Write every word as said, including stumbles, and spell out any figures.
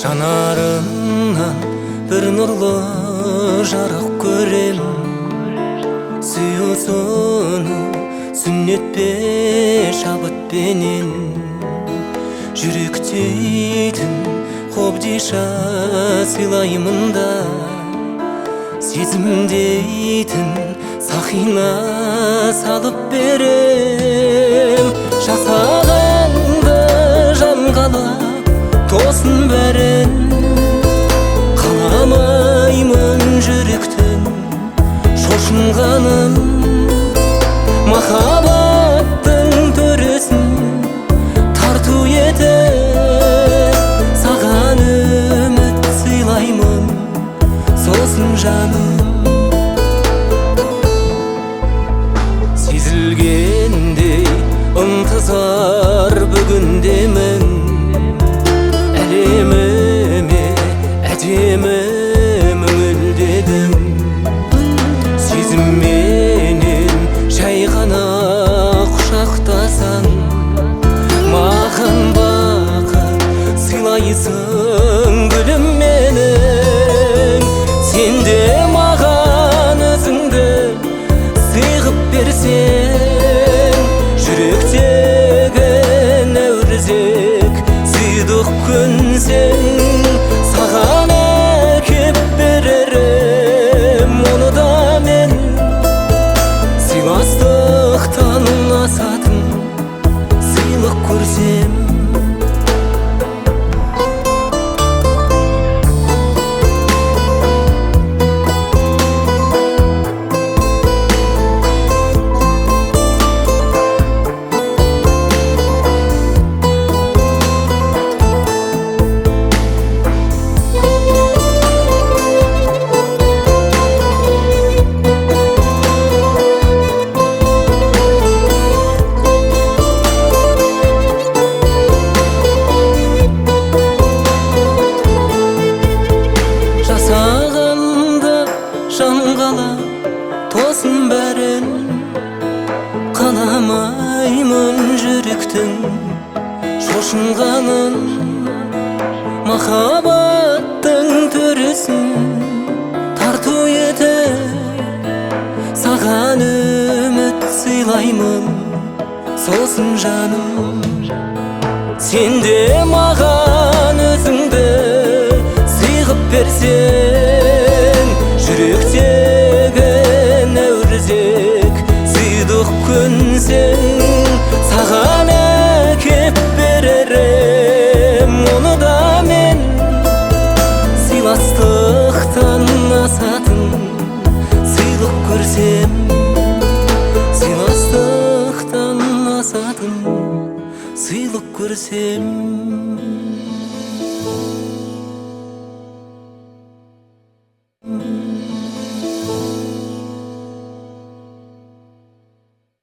Жанарыңнан bir nurlu жарық көрем. Сүйосуну сүннетпе шабытпенен, жүректейтін қобдиша сыйлаймын да, сезімдейтін сақина салып берем. Жасағанды жан қалап тосын бәрін, қаламаймын жүректің шошынғанын. Махаббаттың төресін тарту етіп, саған үміт сыйлаймын, сосын жаным. Сезілгендей ынтызар бүгіндемін, әлеміме әдемі мүңілдедім. Сезімменен жай ғана құшақтасаң, маған бақыт сыйлайсың гүлім менің. Сен де маған өзіңді сыйғып берсең, жүректегі нәурізек сыйдық көнсең, саған әкеп берерім оны да мен. Сыйластықтан асатын сыйлық көрсем. Тосын бәрін, қаламаймын жүректің шошынғанын. Махаббаттың төресін тарту етіп, саған үміт сыйлаймын, сосын жаным. Сен де маған өзіңді сыйғып берсең, жүректегі нәурізек сыйдық көнсең, саған әкеп берерім оны да мен. Сыйластықтан асатын сыйлық көрсем, сыйластықтан асатын сыйлық көрсем.